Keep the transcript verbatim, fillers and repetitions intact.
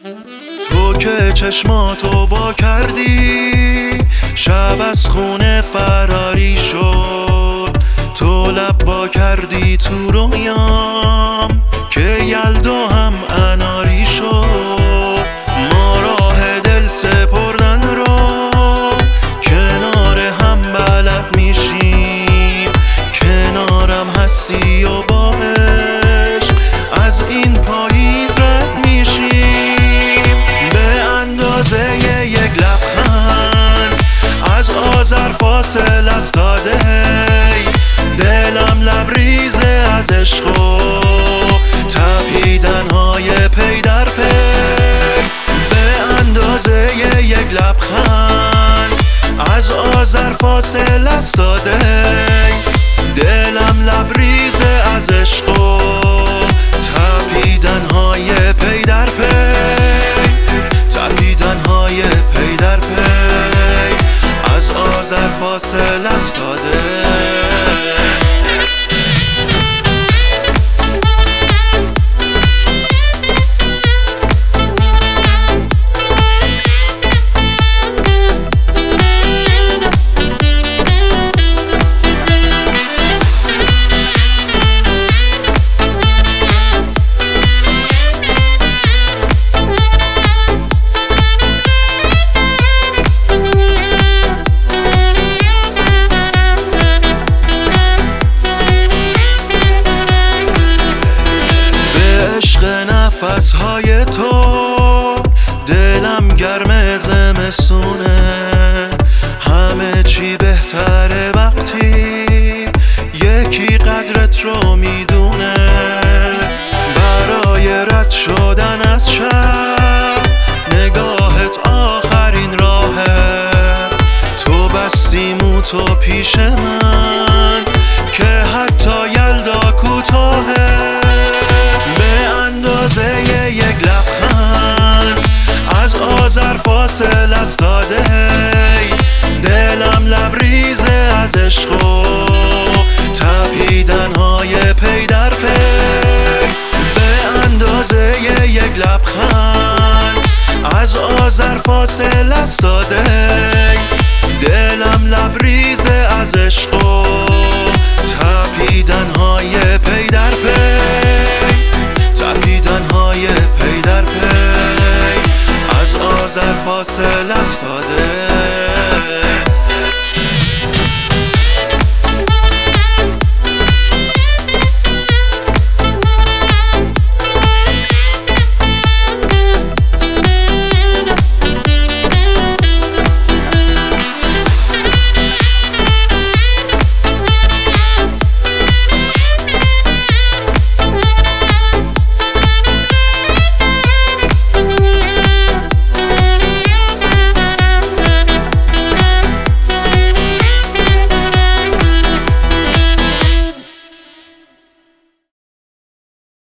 تو که چشماتو وا کردی شب از خونه فراری شد، تو لب وا کردی تو رویام که یلدا هم اناری شد. ما راه دل سپردن رو کنار هم بلد میشیم، کنارم هستی و با عشق از این پاییز رد میشیم. به اندازه یک لبخند از آذر فاصل است تا دی، دلم لبریزه از عشق و تپیدن‌های پی در پی. به اندازه یک لبخند از آذر فاصل است تا دی، دلم لبریزه از عشق و تپیدن‌های پی در پی، تپیدن‌های پی در پی از آذر فاصل است تا دی. نفس‌های تو دلم گرم زمستونه، همه چی بهتره وقتی یکی قدرت رو میدونه. برای رد شدن از شب نگاهت آخرین راهه، تو بستی موتو پیش من که حتی یلدا کوتاهه. یک لبخند از آذر فاصل است تا دی، دلم لبریزه از عشق و تپیدن‌های پی در پی. به اندازه یک لبخند از آذر فاصل است تا دی، دلم لبریزه از عشق و تپیدن‌های پی در پی، تپیدن‌های پی در پی از آذر فاصل است تا دی.